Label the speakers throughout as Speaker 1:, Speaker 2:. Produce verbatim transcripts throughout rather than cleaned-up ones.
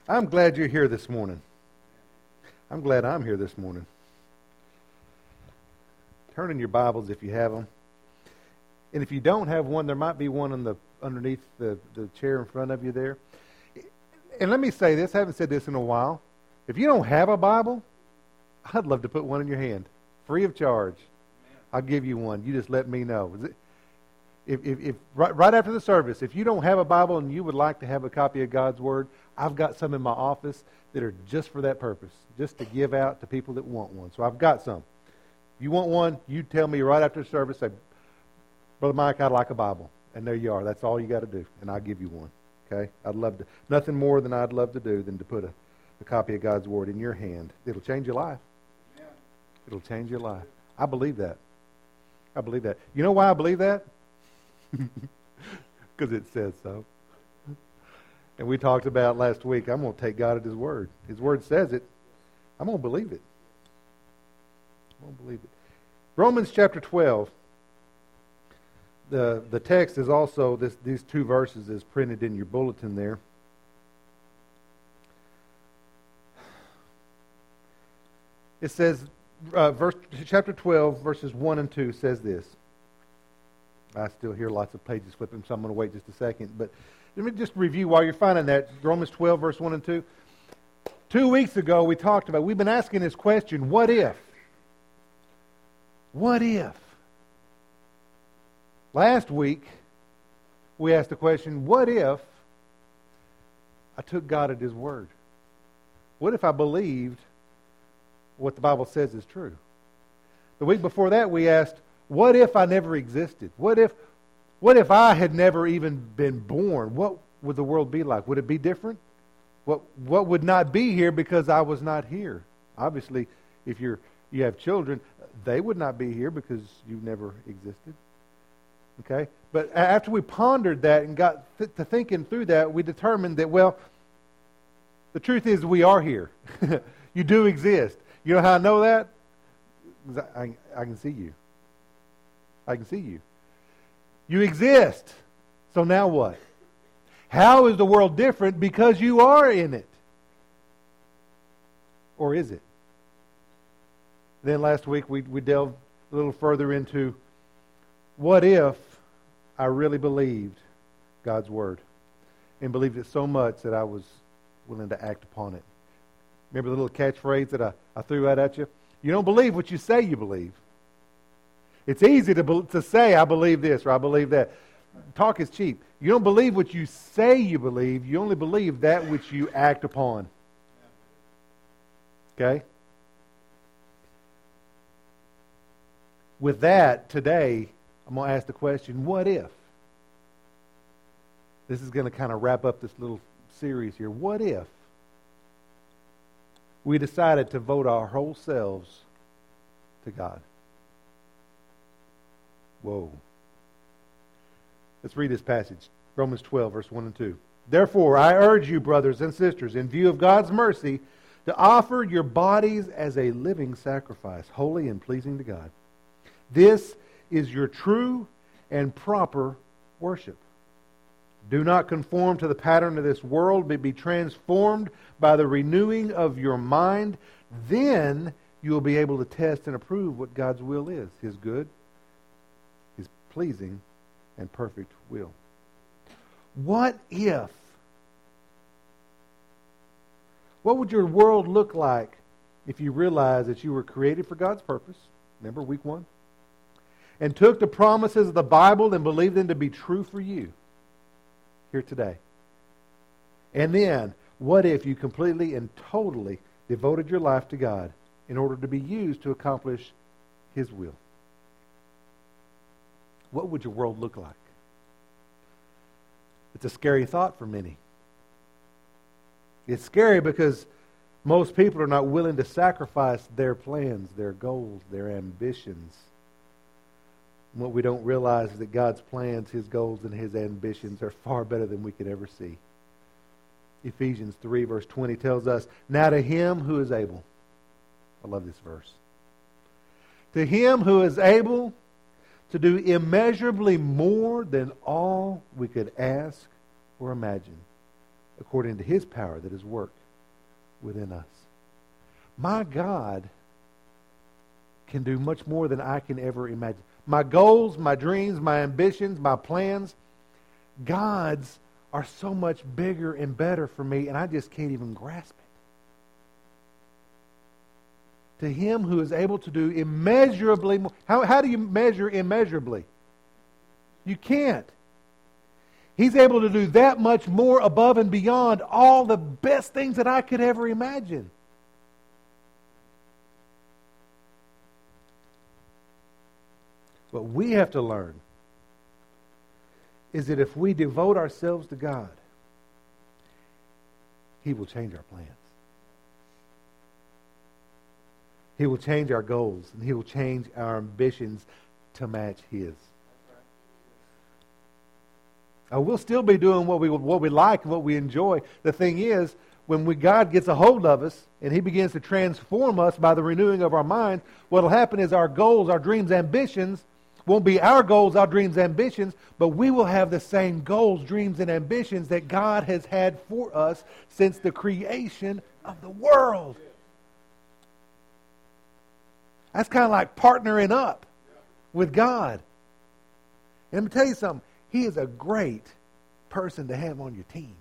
Speaker 1: I'm glad you're here this morning. I'm glad I'm here this morning. Turn in your Bibles if you have them. And if you don't have one, there might be one on the underneath the, the chair in front of you there. And let me say this, I haven't said this in a while. If you don't have a Bible, I'd love to put one in your hand, free of charge. I'll give you one. You just let me know. If, if, if right, right after the service, if you don't have a Bible and you would like to have a copy of God's Word, I've got some in my office that are just for that purpose, just to give out to people that want one. So I've got some. If you want one, you tell me right after the service, say, Brother Mike, I'd like a Bible. And there you are. That's all you got to do. And I'll give you one. Okay? I'd love to. Nothing more than I'd love to do than to put a, a copy of God's Word in your hand. It'll change your life. Yeah. It'll change your life. I believe that. I believe that. You know why I believe that? Because it says so. And we talked about last week, I'm going to take God at His Word. His Word says it. I'm going to believe it. I'm going to believe it. Romans chapter twelve. The, the text is also, this, these two verses is printed in your bulletin there. It says, uh, verse, chapter twelve, verses one and two says this. I still hear lots of pages flipping, so I'm going to wait just a second. But let me just review while you're finding that. Romans twelve, verse one and two. Two weeks ago, we talked about, we've been asking this question, what if? What if? Last week, we asked the question, what if I took God at His Word? What if I believed what the Bible says is true? The week before that, we asked, what if I never existed? What if, what if I had never even been born? What would the world be like? Would it be different? What, what would not be here because I was not here? Obviously, if you're, you have children, they would not be here because you never existed. Okay? But after we pondered that and got th- to thinking through that, we determined that, well, the truth is we are here. You do exist. You know how I know that? Because I, I, I can see you. I can see you. You exist. So now what? How is the world different because you are in it? Or is it? Then last week we, we delved a little further into what if I really believed God's Word and believed it so much that I was willing to act upon it. Remember the little catchphrase that I, I threw out at you? You don't believe what you say you believe. It's easy to, be, to say, I believe this or I believe that. Talk is cheap. You don't believe what you say you believe. You only believe that which you act upon. Okay? With that, today, I'm going to ask the question, what if? This is going to kind of wrap up this little series here. What if we decided to vote our whole selves to God? Whoa. Let's read this passage. Romans twelve, verse one and two. Therefore, I urge you, brothers and sisters, in view of God's mercy, to offer your bodies as a living sacrifice, holy and pleasing to God. This is your true and proper worship. Do not conform to the pattern of this world, but be transformed by the renewing of your mind. Then you will be able to test and approve what God's will is, His good, His pleasing, and perfect will. What if? What would your world look like if you realized that you were created for God's purpose? Remember week one? And took the promises of the Bible and believed them to be true for you here today. And then, what if you completely and totally devoted your life to God in order to be used to accomplish His will? What would your world look like? It's a scary thought for many. It's scary because most people are not willing to sacrifice their plans, their goals, their ambitions. What we don't realize is that God's plans, His goals, and His ambitions are far better than we could ever see. Ephesians three, verse twenty tells us, now to Him who is able. I love this verse. To Him who is able to do immeasurably more than all we could ask or imagine, according to His power that is worked within us. My God can do much more than I can ever imagine. My goals, my dreams, my ambitions, my plans, God's are so much bigger and better for me, and I just can't even grasp it. To Him who is able to do immeasurably more. How, how do you measure immeasurably? You can't. He's able to do that much more above and beyond all the best things that I could ever imagine. What we have to learn is that if we devote ourselves to God, He will change our plans. He will change our goals, and He will change our ambitions to match His. Uh, we'll still be doing what we what we like and what we enjoy. The thing is, when we, God gets a hold of us and He begins to transform us by the renewing of our mind, what will happen is our goals, our dreams, ambitions won't be our goals, our dreams, ambitions, but we will have the same goals, dreams, and ambitions that God has had for us since the creation of the world. That's kind of like partnering up with God. And let me tell you something. He is a great person to have on your team.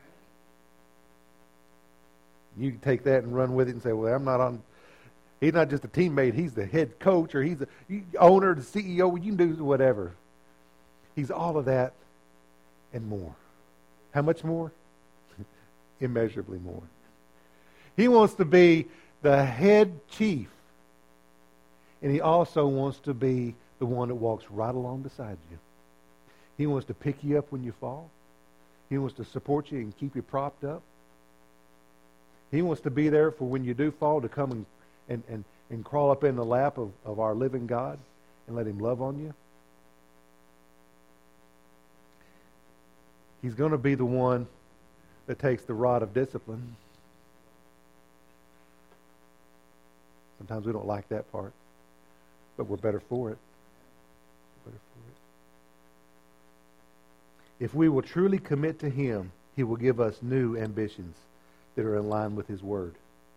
Speaker 1: You can take that and run with it and say, well, I'm not on... He's not just a teammate. He's the head coach, or he's the owner, the C E O. You can do whatever. He's all of that and more. How much more? Immeasurably more. He wants to be the head chief. And He also wants to be the one that walks right along beside you. He wants to pick you up when you fall. He wants to support you and keep you propped up. He wants to be there for when you do fall, to come and And, and, and crawl up in the lap of, of our living God and let Him love on you. He's going to be the one that takes the rod of discipline. Sometimes we don't like that part, but we're better for it. We're better for it. If we will truly commit to Him, He will give us new ambitions that are in line with His Word.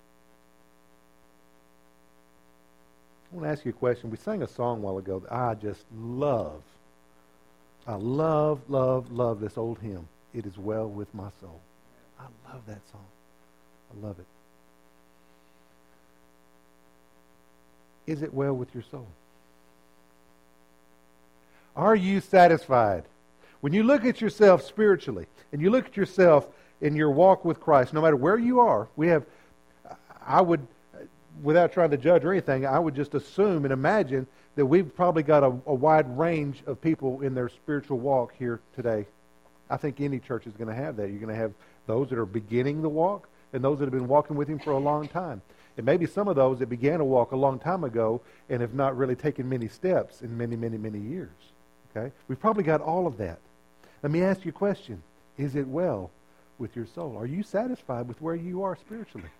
Speaker 1: I want to ask you a question. We sang a song a while ago that I just love. I love, love, love this old hymn. It is well with my soul. I love that song. I love it. Is it well with your soul? Are you satisfied? When you look at yourself spiritually, and you look at yourself in your walk with Christ, no matter where you are, we have, I would... without trying to judge or anything, I would just assume and imagine that we've probably got a, a wide range of people in their spiritual walk here today. I think any church is going to have that. You're going to have those that are beginning the walk and those that have been walking with Him for a long time. And maybe some of those that began to walk a long time ago and have not really taken many steps in many, many, many years. Okay? We've probably got all of that. Let me ask you a question. Is it well with your soul? Are you satisfied with where you are spiritually?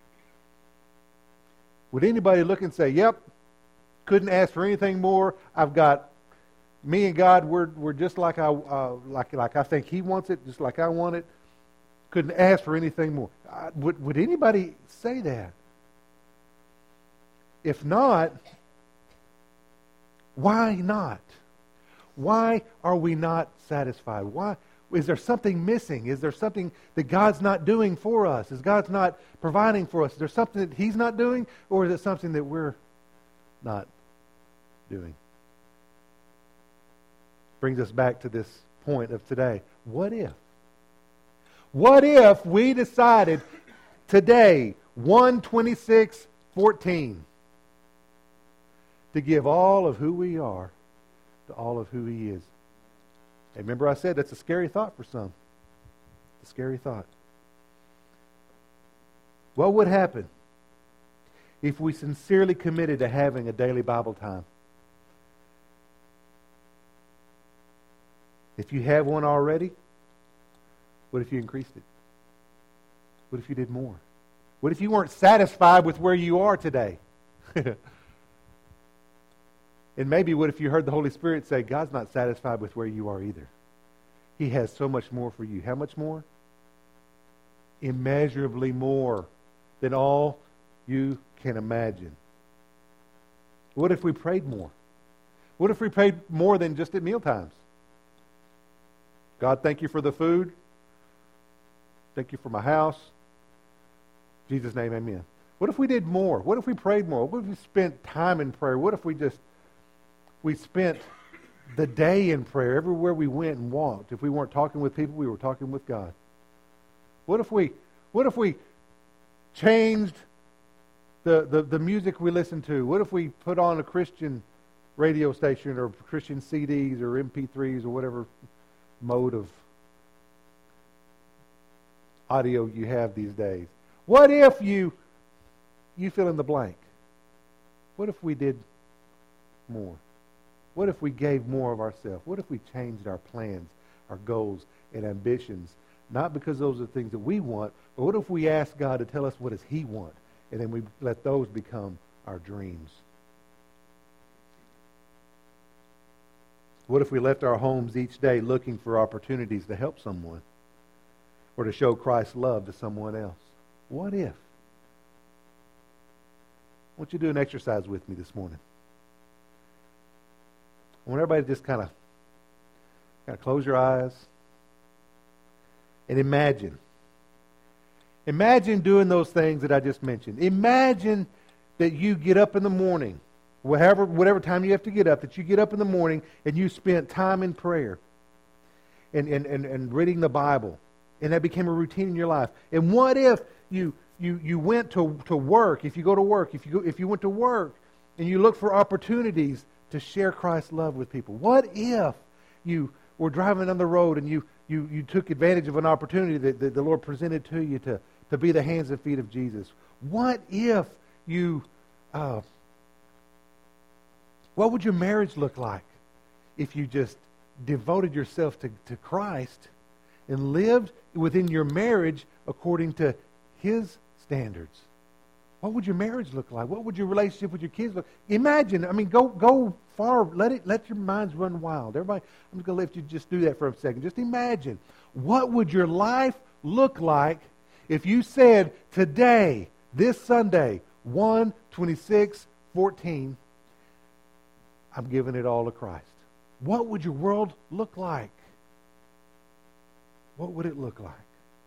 Speaker 1: Would anybody look and say, yep, couldn't ask for anything more. I've got, me and God, we're we're just like I uh, like like I think He wants it, just like I want it. Couldn't ask for anything more. I, would would anybody say that? If not, why not? Why are we not satisfied? Why? Is there something missing? Is there something that God's not doing for us? Is God's not providing for us? Is there something that He's not doing? Or is it something that we're not doing? Brings us back to this point of today. What if? What if we decided today, one twenty-six fourteen, to give all of who we are to all of who He is? Hey, remember I said that's a scary thought for some. It's a scary thought. What would happen if we sincerely committed to having a daily Bible time? If you have one already, what if you increased it? What if you did more? What if you weren't satisfied with where you are today? And maybe what if you heard the Holy Spirit say, God's not satisfied with where you are either. He has so much more for you. How much more? immeasurably more than all you can imagine. What if we prayed more? What if we prayed more than just at meal times? God, thank you for the food. Thank you for my house. In Jesus' name, amen. What if we did more? What if we prayed more? What if we spent time in prayer? What if we just, we spent the day in prayer everywhere we went and walked? If we weren't talking with people, we were talking with God. What if we, what if we changed the, the, the music we listen to? What if we put on a Christian radio station or Christian C Ds or M P threes or whatever mode of audio you have these days? What if you you fill in the blank? What if we did more? What if we gave more of ourselves? What if we changed our plans, our goals, and ambitions? Not because those are the things that we want, but what if we ask God to tell us what does He want, and then we let those become our dreams? What if we left our homes each day looking for opportunities to help someone or to show Christ's love to someone else? What if? I want you to do an exercise with me this morning. I want everybody to just kind of, kind of close your eyes and imagine. Imagine doing those things that I just mentioned. Imagine that you get up in the morning, whatever, whatever time you have to get up, that you get up in the morning and you spent time in prayer and, and, and, and reading the Bible. And that became a routine in your life. And what if you you you went to, to work, if you go to work, if you go, if you went to work and you look for opportunities to share Christ's love with people? What if you were driving down the road and you you, you took advantage of an opportunity that, that the Lord presented to you to, to be the hands and feet of Jesus? What if you uh, what would your marriage look like if you just devoted yourself to, to Christ and lived within your marriage according to His standards? What would your marriage look like? What would your relationship with your kids look like? Imagine, I mean, go go far. Let it let your minds run wild. Everybody, I'm just going to let you just do that for a second. Just imagine, what would your life look like if you said today, this Sunday, one twenty-six fourteen, I'm giving it all to Christ? What would your world look like? What would it look like?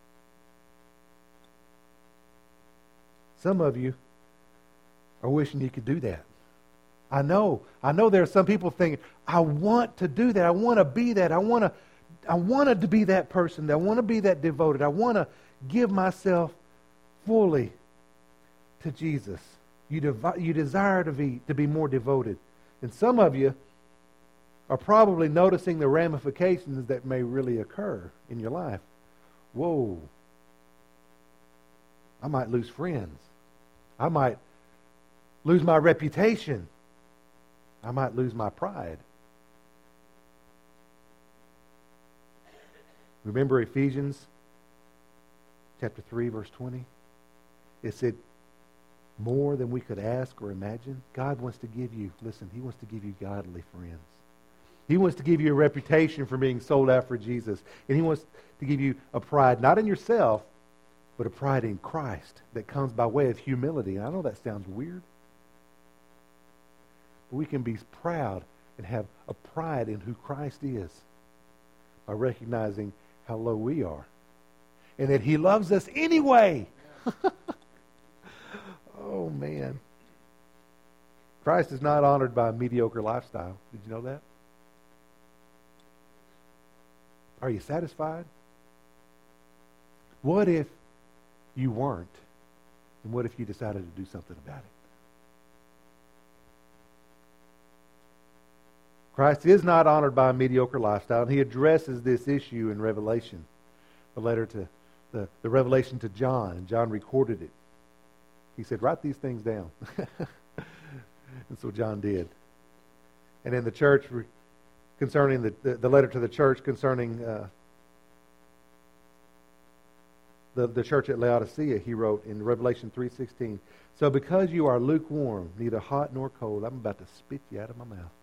Speaker 1: Some of you are wishing you could do that. I know. I know there are some people thinking, I want to do that. I want to be that. I want to I wanted to be that person. I want to be that devoted. I want to give myself fully to Jesus. You, devi- you desire to be, to be more devoted. And some of you are probably noticing the ramifications that may really occur in your life. Whoa. I might lose friends. I might lose my reputation. I might lose my pride. Remember Ephesians chapter three, verse twenty? It said, more than we could ask or imagine. God wants to give you, listen, He wants to give you godly friends. He wants to give you a reputation for being sold out for Jesus. And He wants to give you a pride, not in yourself, but a pride in Christ that comes by way of humility. And I know that sounds weird, but we can be proud and have a pride in who Christ is by recognizing how low we are and that He loves us anyway. Oh, man. Christ is not honored by a mediocre lifestyle. Did you know that? Are you satisfied? What if you weren't? And what if you decided to do something about it? Christ is not honored by a mediocre lifestyle, and He addresses this issue in Revelation, the letter to the, the Revelation to John, and John recorded it. He said, write these things down. And so John did. And in the church, concerning the, the, the letter to the church concerning uh, the, the church at Laodicea, he wrote in Revelation three sixteen, so because you are lukewarm, neither hot nor cold, I'm about to spit you out of my mouth.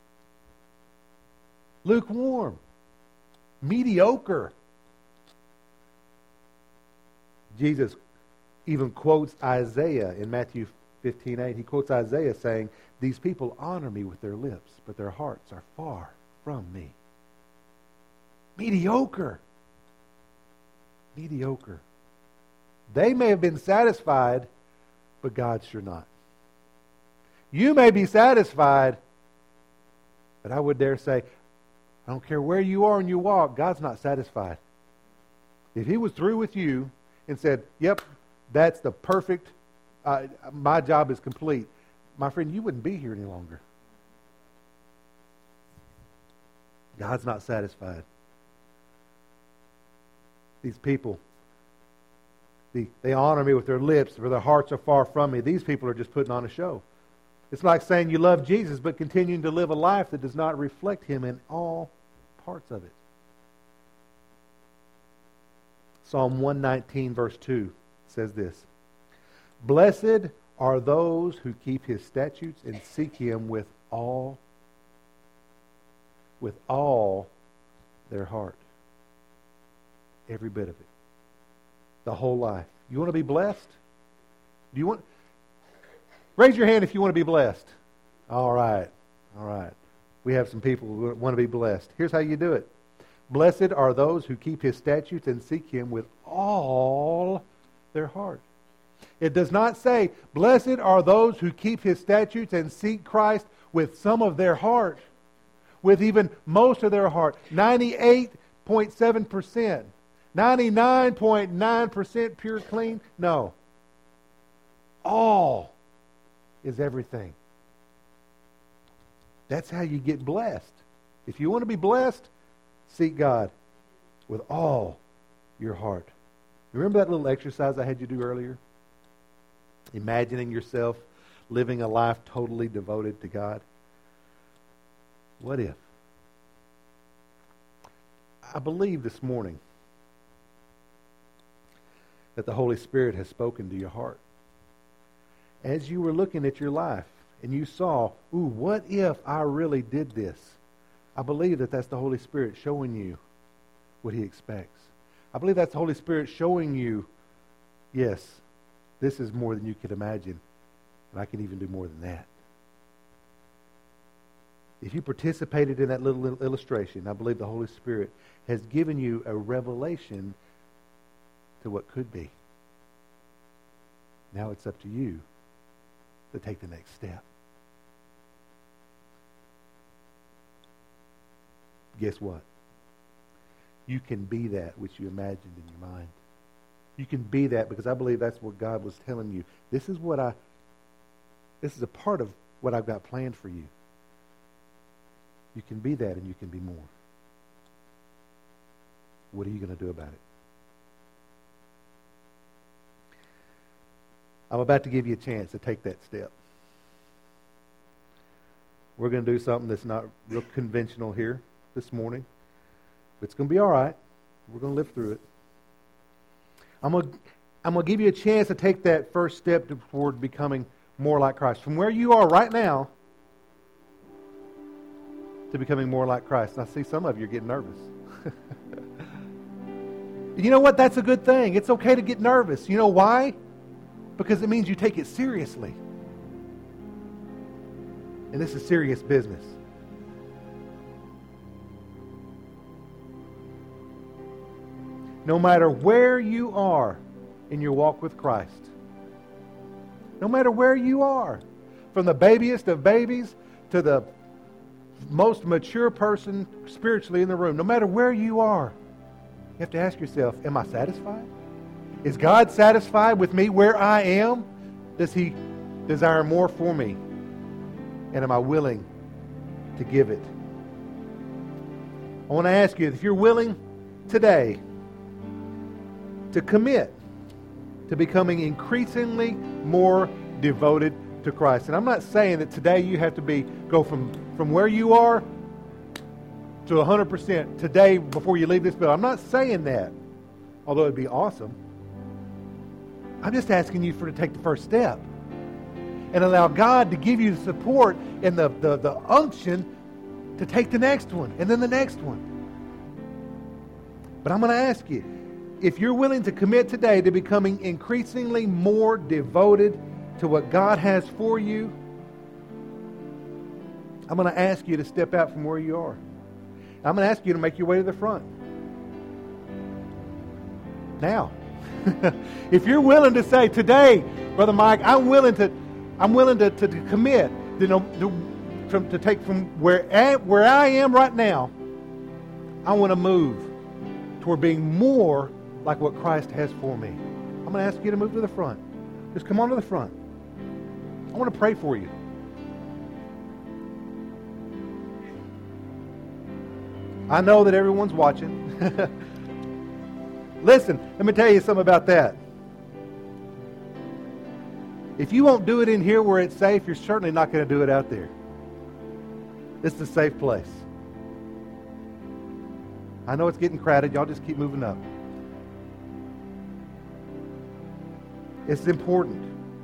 Speaker 1: Lukewarm. Mediocre. Jesus even quotes Isaiah in Matthew fifteen eight. He quotes Isaiah saying, "These people honor me with their lips, but their hearts are far from me." Mediocre. Mediocre. They may have been satisfied, but God sure not. You may be satisfied, but I would dare say, I don't care where you are in your walk, God's not satisfied. If He was through with you and said, yep, that's the perfect, uh, my job is complete, my friend, you wouldn't be here any longer. God's not satisfied. These people, they, they honor me with their lips, but their hearts are far from me. These people are just putting on a show. It's like saying you love Jesus, but continuing to live a life that does not reflect Him in all parts of it. Psalm one nineteen, verse two says this: "Blessed are those who keep His statutes and seek Him with all, with all their heart." Every bit of it. The whole life. You want to be blessed? Do you want... Raise your hand if you want to be blessed. All right. All right. We have some people who want to be blessed. Here's how you do it. Blessed are those who keep His statutes and seek Him with all their heart. It does not say, blessed are those who keep His statutes and seek Christ with some of their heart, with even most of their heart. ninety-eight point seven percent. ninety-nine point nine percent pure clean. No. All is everything. That's how you get blessed. If you want to be blessed, seek God with all your heart. Remember that little exercise I had you do earlier? Imagining yourself living a life totally devoted to God. What if? I believe this morning that the Holy Spirit has spoken to your heart. As you were looking at your life and you saw, ooh, what if I really did this? I believe that that's the Holy Spirit showing you what He expects. I believe that's the Holy Spirit showing you, yes, this is more than you could imagine, and I can even do more than that. If you participated in that little, little illustration, I believe the Holy Spirit has given you a revelation to what could be. Now it's up to you to take the next step. Guess what? You can be that which you imagined in your mind. You can be that because I believe that's what God was telling you. This is what I, this is a part of what I've got planned for you. You can be that and you can be more. What are you going to do about it? I'm about to give you a chance to take that step. We're going to do something that's not real conventional here this morning. It's going to be all right. We're going to live through it. I'm going to, I'm going to give you a chance to take that first step toward becoming more like Christ. From where you are right now to becoming more like Christ. And I see some of you are getting nervous. You know what? That's a good thing. It's okay to get nervous. You know why? Because it means you take it seriously. And this is serious business. No matter where you are in your walk with Christ, no matter where you are, from the babiest of babies to the most mature person spiritually in the room, no matter where you are, you have to ask yourself, am I satisfied? Is God satisfied with me where I am? Does He desire more for me? And am I willing to give it? I want to ask you, if you're willing today to commit to becoming increasingly more devoted to Christ. And I'm not saying that today you have to be go from, from where you are to one hundred percent today before you leave this building. I'm not saying that, although it'd be awesome. I'm just asking you for to take the first step and allow God to give you the support and the, the, the unction to take the next one and then the next one. But I'm going to ask you, if you're willing to commit today to becoming increasingly more devoted to what God has for you, I'm going to ask you to step out from where you are. I'm going to ask you to make your way to the front. Now, if you're willing to say, today, Brother Mike, I'm willing to, I'm willing to, to, to commit, you know, to, from, to take from where, where I am right now, I want to move toward being more like what Christ has for me. I'm going to ask you to move to the front. Just come on to the front. I want to pray for you. I know that everyone's watching. Listen, let me tell you something about that. If you won't do it in here where it's safe, you're certainly not going to do it out there. This is a safe place. I know it's getting crowded. Y'all just keep moving up. It's important.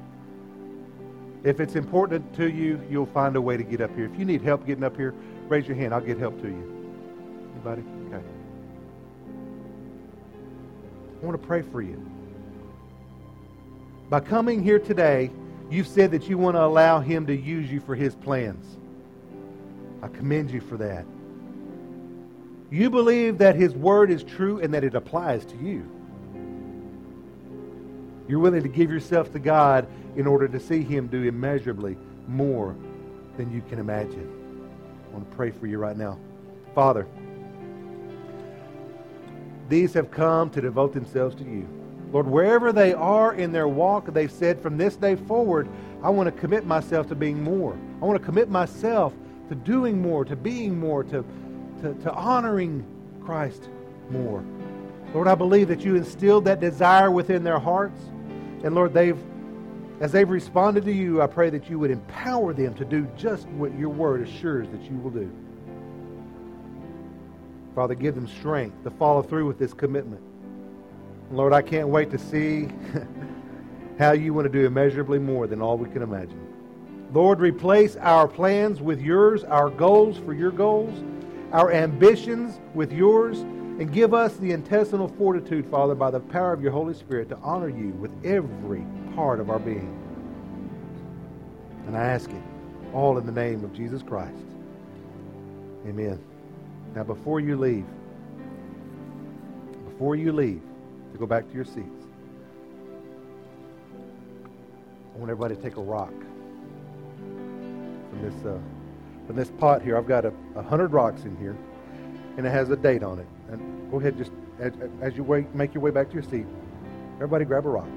Speaker 1: If it's important to you, you'll find a way to get up here. If you need help getting up here, raise your hand. I'll get help to you. Anybody? Okay. I want to pray for you. By coming here today, you've said that you want to allow Him to use you for His plans. I commend you for that. You believe that His Word is true and that it applies to you. You're willing to give yourself to God in order to see Him do immeasurably more than you can imagine. I want to pray for you right now. Father, these have come to devote themselves to you. Lord, wherever they are in their walk, they've said, from this day forward, I want to commit myself to being more. I want to commit myself to doing more, to being more, to, to, to honoring Christ more. Lord, I believe that you instilled that desire within their hearts. And Lord, they've, as they've responded to you, I pray that you would empower them to do just what your word assures that you will do. Father, give them strength to follow through with this commitment. And Lord, I can't wait to see how you want to do immeasurably more than all we can imagine. Lord, replace our plans with yours, our goals for your goals, our ambitions with yours, and give us the intestinal fortitude, Father, by the power of your Holy Spirit to honor you with every part of our being. And I ask it all in the name of Jesus Christ. Amen. Now, before you leave, before you leave, to go back to your seats, I want everybody to take a rock from this uh, from this pot here. I've got a, a hundred rocks in here, and it has a date on it. And go ahead, just as, as you wait, make your way back to your seat. Everybody, grab a rock.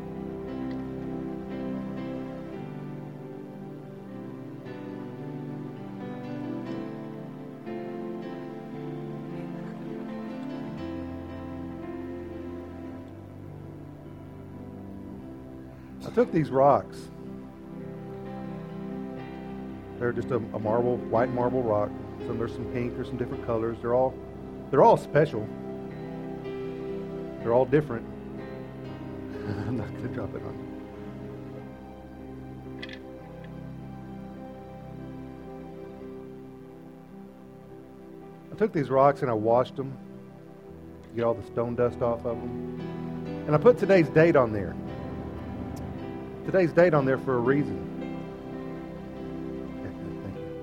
Speaker 1: I took these rocks. They're just a, a marble, white marble rock. Some there's some pink, there's some different colors. They're all they're all special. They're all different. I'm not going to drop it on you. I took these rocks and I washed them to get all the stone dust off of them. And I put today's date on there. Today's date on there for a reason. Thank you.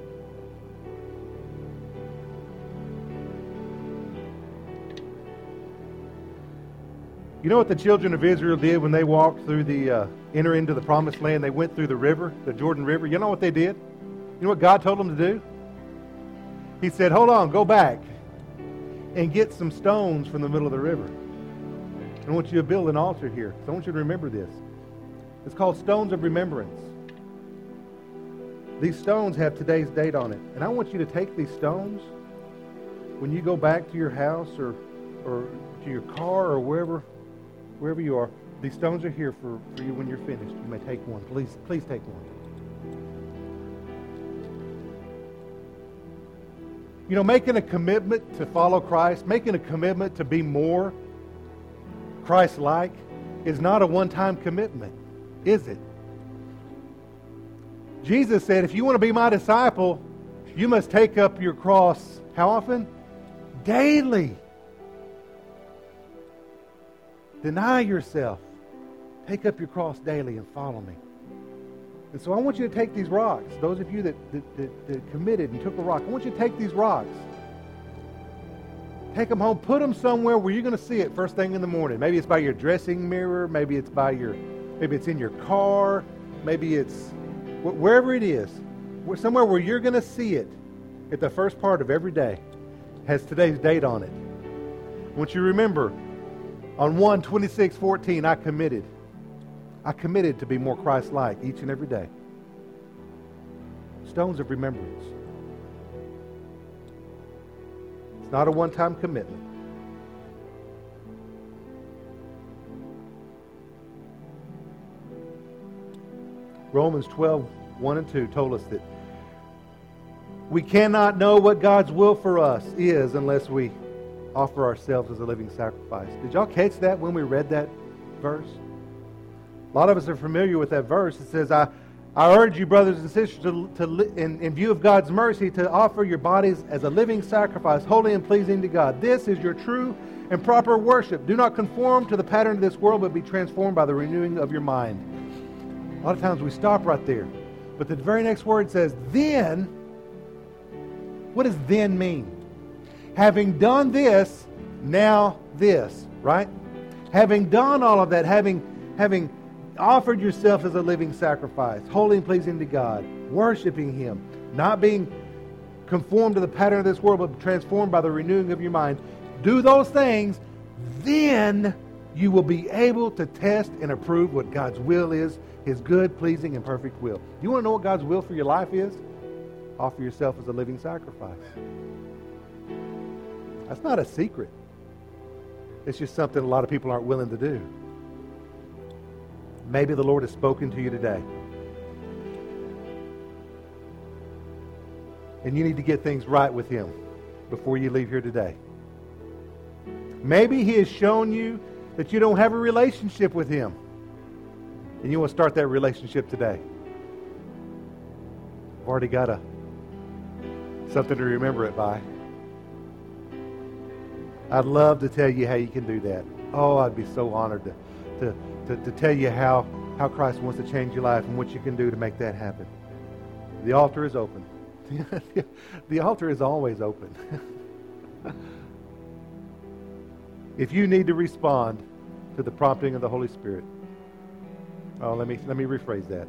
Speaker 1: You know what the children of Israel did when they walked through the, uh, enter into the promised land? They went through the river, the Jordan River. You know what they did? You know what God told them to do? He said, hold on, go back and get some stones from the middle of the river. And I want you to build an altar here. So I want you to remember this. It's called Stones of Remembrance. These stones have today's date on it. And I want you to take these stones when you go back to your house or, or to your car or wherever wherever you are. These stones are here for, for you when you're finished. You may take one. Please, please take one. You know, making a commitment to follow Christ, making a commitment to be more Christ-like is not a one-time commitment, is it? Jesus said, if you want to be my disciple, you must take up your cross, how often? Daily. Deny yourself. Take up your cross daily and follow me. And so I want you to take these rocks. Those of you that, that, that, that committed and took a rock, I want you to take these rocks. Take them home. Put them somewhere where you're going to see it first thing in the morning. Maybe it's by your dressing mirror. Maybe it's by your, maybe it's in your car. Maybe it's wherever it is. Somewhere where you're going to see it at the first part of every day. Has today's date on it. I want you to remember, on one twenty-six fourteen, I committed. I committed to be more Christ-like each and every day. Stones of remembrance. It's not a one-time commitment. Romans twelve, one and two told us that we cannot know what God's will for us is unless we offer ourselves as a living sacrifice. Did y'all catch that when we read that verse? A lot of us are familiar with that verse. It says, I, I urge you, brothers and sisters, to, to in, in view of God's mercy, to offer your bodies as a living sacrifice, holy and pleasing to God. This is your true and proper worship. Do not conform to the pattern of this world, but be transformed by the renewing of your mind. A lot of times we stop right there. But the very next word says, then. What does then mean? Having done this, now this, right? Having done all of that, having, having offered yourself as a living sacrifice, holy and pleasing to God, worshiping Him, not being conformed to the pattern of this world, but transformed by the renewing of your mind. Do those things, then you will be able to test and approve what God's will is, His good, pleasing, and perfect will. You want to know what God's will for your life is? Offer yourself as a living sacrifice. That's not a secret. It's just something a lot of people aren't willing to do. Maybe the Lord has spoken to you today. And you need to get things right with Him before you leave here today. Maybe He has shown you that you don't have a relationship with Him. And you want to start that relationship today. I've already got a something to remember it by. I'd love to tell you how you can do that. Oh, I'd be so honored to, to, to, to tell you how, how Christ wants to change your life and what you can do to make that happen. The altar is open. The altar is always open. If you need to respond to the prompting of the Holy Spirit, oh, let me let me rephrase that.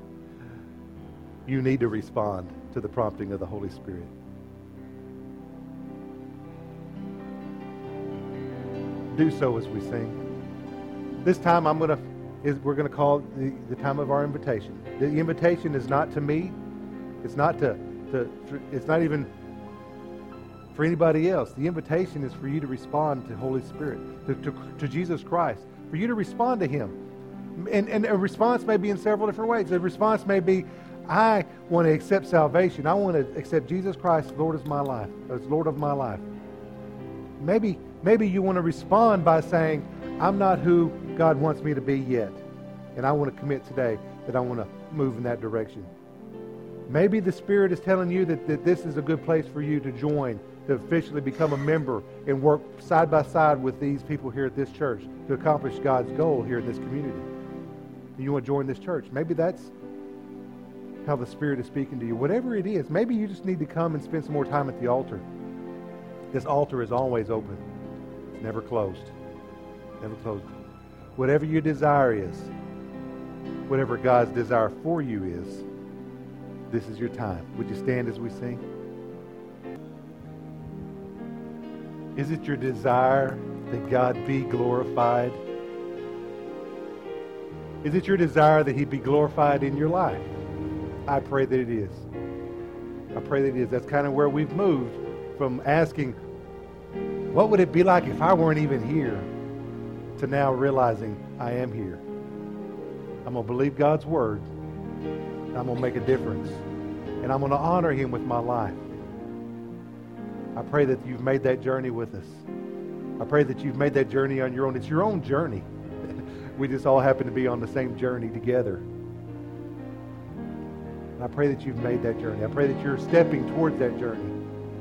Speaker 1: You need to respond to the prompting of the Holy Spirit. Do so as we sing. This time I'm gonna is we're gonna call the, the time of our invitation. The invitation is not to me. It's not to, to it's not even for anybody else. The invitation is for you to respond to Holy Spirit, to, to, to Jesus Christ, for you to respond to Him. And, and a response may be in several different ways. A response may be, I want to accept salvation. I want to accept Jesus Christ, Lord of my life, as Lord of my life. Maybe, maybe you want to respond by saying, I'm not who God wants me to be yet. And I want to commit today that I want to move in that direction. Maybe the Spirit is telling you that, that this is a good place for you to join, to officially become a member and work side by side with these people here at this church to accomplish God's goal here in this community. You want to join this church. Maybe that's how the Spirit is speaking to you. Whatever it is, maybe you just need to come and spend some more time at the altar. This altar is always open. It's never closed. Never closed. Whatever your desire is, whatever God's desire for you is, this is your time. Would you stand as we sing? Is it your desire that God be glorified? Is it your desire that He be glorified in your life? I pray that it is. I pray that it is. That's kind of where we've moved from asking, what would it be like if I weren't even here, to now realizing I am here. I'm going to believe God's word. I'm going to make a difference. And I'm going to honor Him with my life. I pray that you've made that journey with us. I pray that you've made that journey on your own. It's your own journey. We just all happen to be on the same journey together. And I pray that you've made that journey. I pray that you're stepping towards that journey.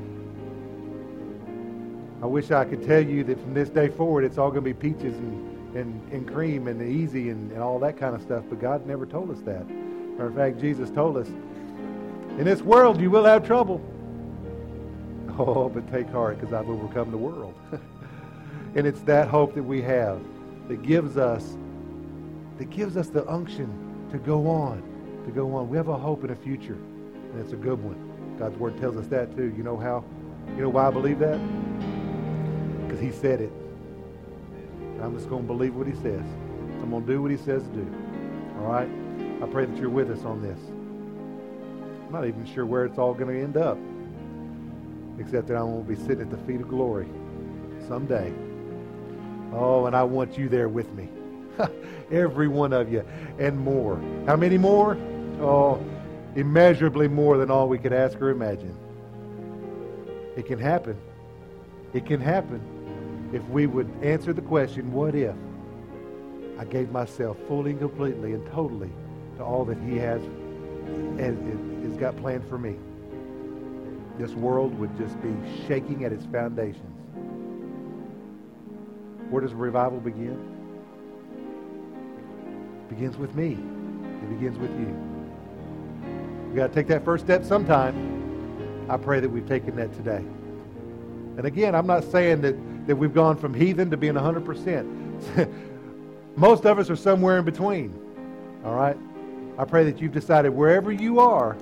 Speaker 1: I wish I could tell you that from this day forward, it's all going to be peaches and, and, and cream and easy and, and all that kind of stuff, but God never told us that. Matter of fact, Jesus told us, in this world you will have trouble. Oh, but take heart, because I've overcome the world. And it's that hope that we have that gives us that gives us the unction to go on, to go on. We have a hope and a future, and it's a good one. God's Word tells us that too. You know how? You know why I believe that? Because He said it. And I'm just going to believe what He says. I'm going to do what He says to do. All right? I pray that you're with us on this. I'm not even sure where it's all going to end up, except that I'm going to be sitting at the feet of glory someday. Oh, and I want you there with me. Every one of you and more. How many more? Oh, immeasurably more than all we could ask or imagine. It can happen. It can happen if we would answer the question, what if I gave myself fully and completely and totally to all that He has and has got planned for me? This world would just be shaking at its foundations. Where does revival begin? It begins with me. It begins with you. We've got to take that first step sometime. I pray that we've taken that today. And again, I'm not saying that, that we've gone from heathen to being one hundred percent. Most of us are somewhere in between. All right? I pray that you've decided wherever you are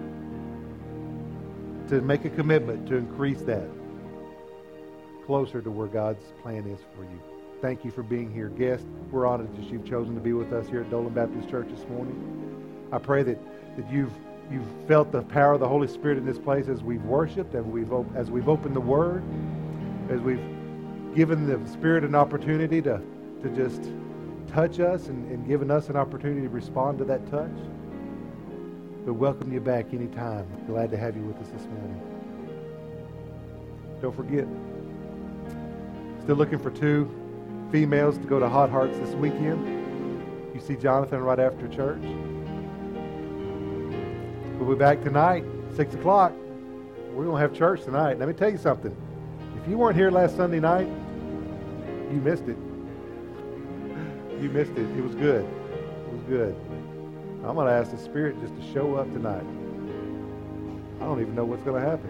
Speaker 1: to make a commitment to increase that closer to where God's plan is for you. Thank you for being here, guest. We're honored that you've chosen to be with us here at Dolan Baptist Church this morning. I pray that, that you've you've felt the power of the Holy Spirit in this place as we've worshiped, as we've as we've opened the Word, as we've given the Spirit an opportunity to to just touch us and, and given us an opportunity to respond to that touch. We'll welcome you back anytime. Glad to have you with us this morning. Don't forget, still looking for two females to go to Hot Hearts this weekend. You see Jonathan right after church. We'll be back tonight, six o'clock. We're going to have church tonight. Let me tell you something. If you weren't here last Sunday night, you missed it. You missed it. It was good. It was good. I'm going to ask the Spirit just to show up tonight. I don't even know what's going to happen.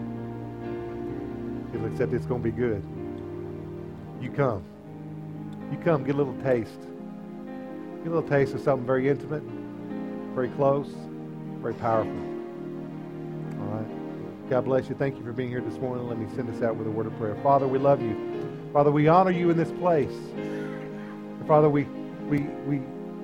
Speaker 1: Except it's going to be good. You come. You come, get a little taste. Get a little taste of something very intimate, very close, very powerful. All right. God bless you. Thank you for being here this morning. Let me send us out with a word of prayer. Father, we love you. Father, we honor you in this place. And Father, we we we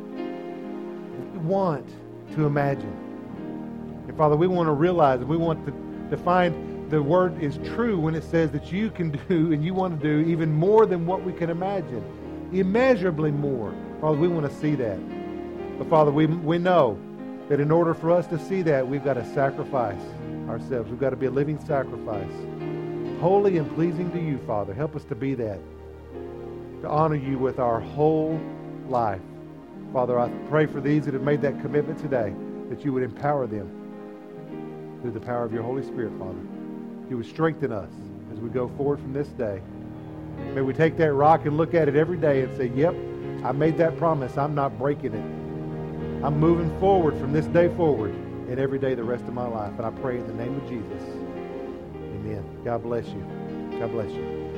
Speaker 1: want to imagine. And Father, we want to realize and we want to, to find the word is true when it says that you can do and you want to do even more than what we can imagine. Immeasurably more. Father, we want to see that. But Father, we we know that in order for us to see that, we've got to sacrifice ourselves. We've got to be a living sacrifice. Holy and pleasing to you, Father. Help us to be that. To honor you with our whole life. Father, I pray for these that have made that commitment today, that you would empower them through the power of your Holy Spirit, Father. You would strengthen us as we go forward from this day. May we take that rock and look at it every day and say, yep, I made that promise. I'm not breaking it. I'm moving forward from this day forward and every day the rest of my life. And I pray in the name of Jesus. Amen. God bless you. God bless you.